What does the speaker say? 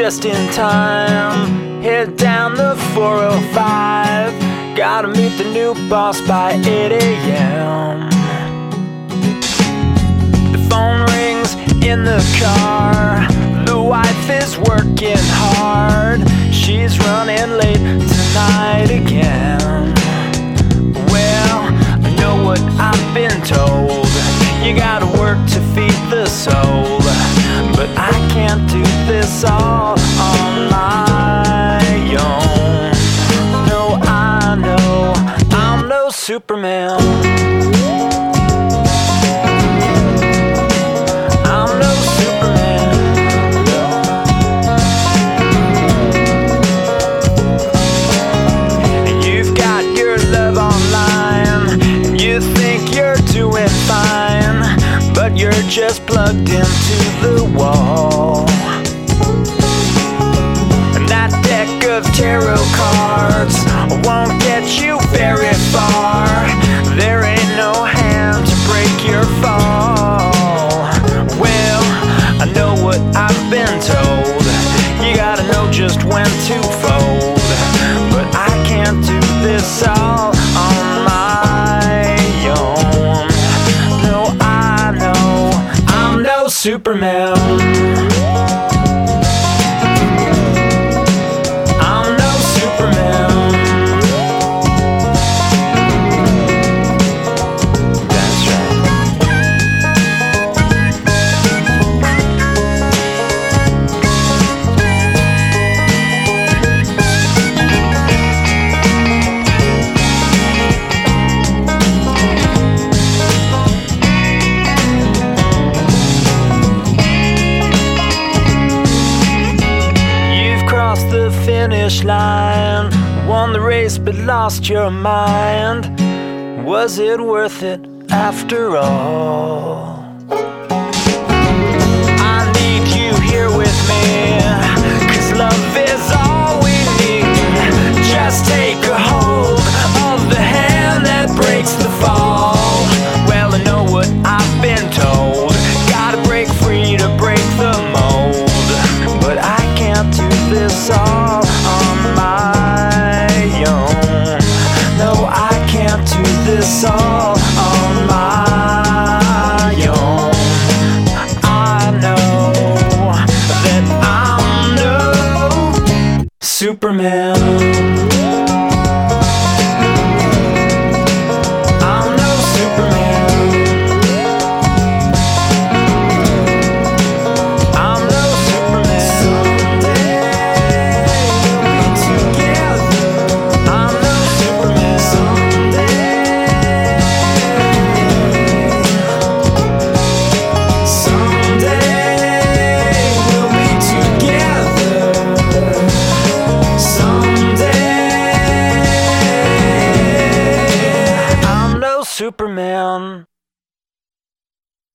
just in time. Head down the 405. Gotta meet the new boss by 8 a.m. The phone rings in the car. The wife is working hard. She's running late tonight again. Well, I know what I've been told. You gotta work to feed the soul. But I can't do this all on my own. No, I know I'm no Superman. I'm no Superman. And you've got your love online, and you think you're doing fine, but you're just plugged into the wall. And that deck of tarot cards won't get you very far. There ain't no hand to break your fall. Well, I know what I've been told. You gotta know just when to fold. But I can't do this all on my own. No, I know I'm no Superman. I'm no Superman. That's right. The finish line, won the race but lost your mind. Was it worth it after all? I need you here with me, 'cause love is all we need. Just take a hold of the hand that breaks the fall. Well, I know what I've been told. Gotta break free to break the mold. But I can't do this all on my own. No, I can't do this all on my own. I know that I'm no Superman.